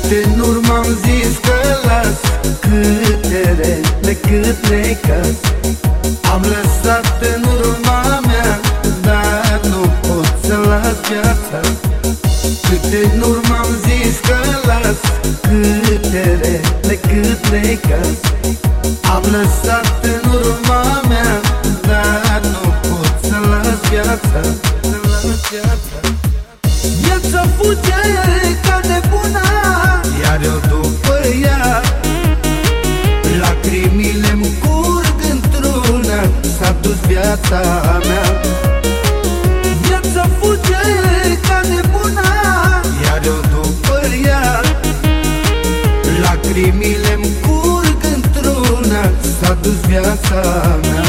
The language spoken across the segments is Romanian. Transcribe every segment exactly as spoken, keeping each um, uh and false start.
Câte în urmă am zis că las, câte rele, cât necaz am lăsat în urma mea, dar nu pot să las viața. Câte în urmă am zis că las, câte rele, cât necaz am lăsat în urma mea, dar nu pot să las viața, să las viața. Viața fuge ca nebuna, iar eu după ea. Lacrimile-mi curg într-una, s-a dus viața mea. Viața fuge ca nebuna, iar eu după ea. Lacrimile-mi curg într-una, s-a dus viața mea.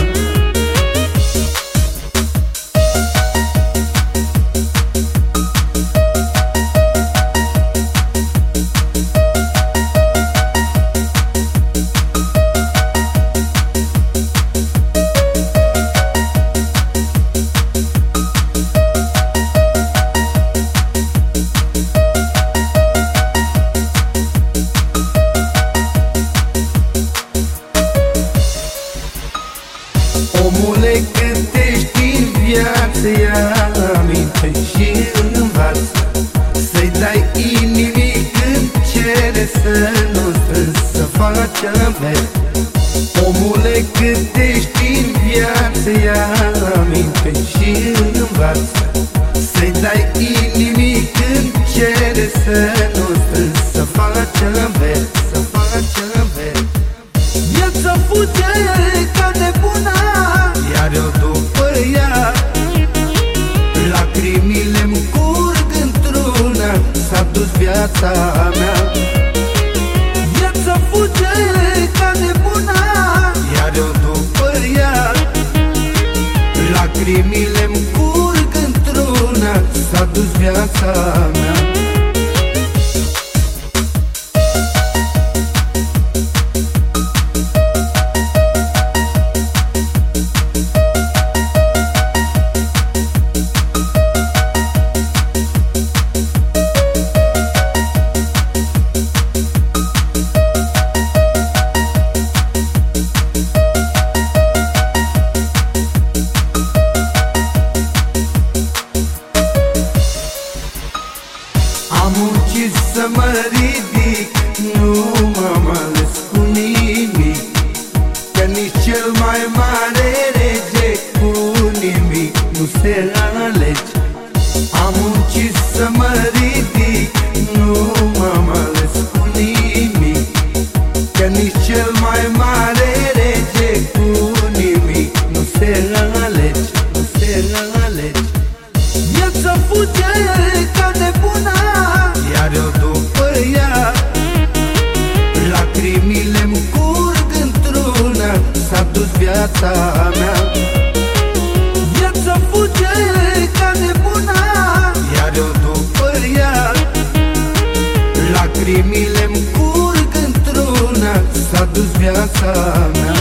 Omule, cât ești în viață, ia aminte și învață să-i dai inimii când cere, să nu strângi, să faci avere. Omule, cât ești în viață, ia aminte și învață să-i dai inimii când cere, să nu strângi, să faci avere, să faci avere. Viața fuge ca nebuna, iar eu după ea. Lacrimile-mi curg într-una, s-a dus viața mea. Viața fuge ca nebuna, iar eu după ea. Lacrimile-mi curg într-una, s-a dus viața mea. Am muncit să mă ridic, nu m-am ales cu nimic, că nici cel mai mare rege cu nimic nu se alege. Am muncit să mă ridic, nu m-am ales cu nimic, că nici cel mai mare rege cu nimic nu se alege, nu se alege. Viața fuge ca nebuna, iar eu după ea. Lacrimile-mi curg într-una, s-a dus viața mea. Viața fuge ca nebuna, iar eu după ea. Lacrimile-mi curg într-una, s-a dus viața mea.